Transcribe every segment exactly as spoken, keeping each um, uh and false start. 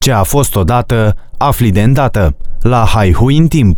Ce a fost odată, afli de îndată. La Haihui în timp.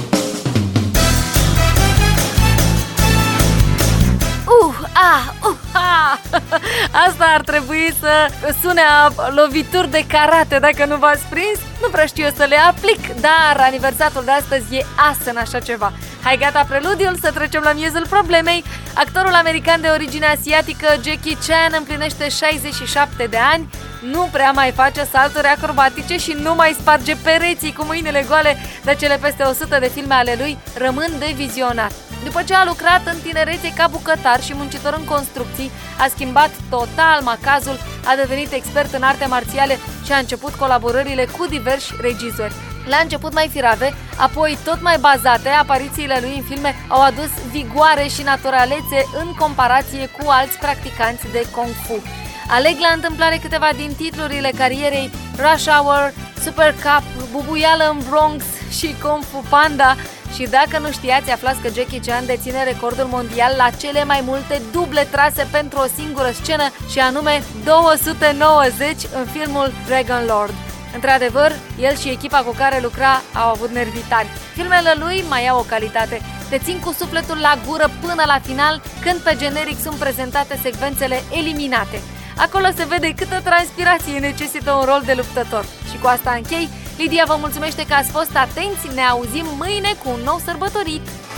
Uh, ah, uh, ah. Asta ar trebui să sune a lovituri de karate, dacă nu v-ați prins. Nu prea știu eu să le aplic, dar aniversatul de astăzi e as în așa ceva. Hai, gata preludiul, să trecem la miezul problemei. Actorul american de origine asiatică Jackie Chan împlinește șaizeci și șapte de ani, nu prea mai face salturi acrobatice și nu mai sparge pereții cu mâinile goale, dar cele peste o sută de filme ale lui rămân de vizionat. După ce a lucrat în tinerețe ca bucătar și muncitor în construcții, a schimbat total macazul, a devenit expert în arte marțiale și a început colaborările cu diversi regizori. La început mai firave, apoi tot mai bazate, aparițiile lui în filme au adus vigoare și naturalețe în comparație cu alți practicanți de Kung Fu. Aleg la întâmplare câteva din titlurile carierei: Rush Hour, Super Cup, Bubuială în Bronx și Kung Fu Panda. Și dacă nu știați, aflați că Jackie Chan deține recordul mondial la cele mai multe duble trase pentru o singură scenă, și anume două sute nouăzeci în filmul Dragon Lord. Într-adevăr, el și echipa cu care lucra au avut nervi tari. Filmele lui mai au o calitate: te țin cu sufletul la gură până la final, când pe generic sunt prezentate secvențele eliminate. Acolo se vede câtă transpirație necesită un rol de luptător. Și cu asta închei. Lidia vă mulțumește că ați fost atenți, ne auzim mâine cu un nou sărbătorit!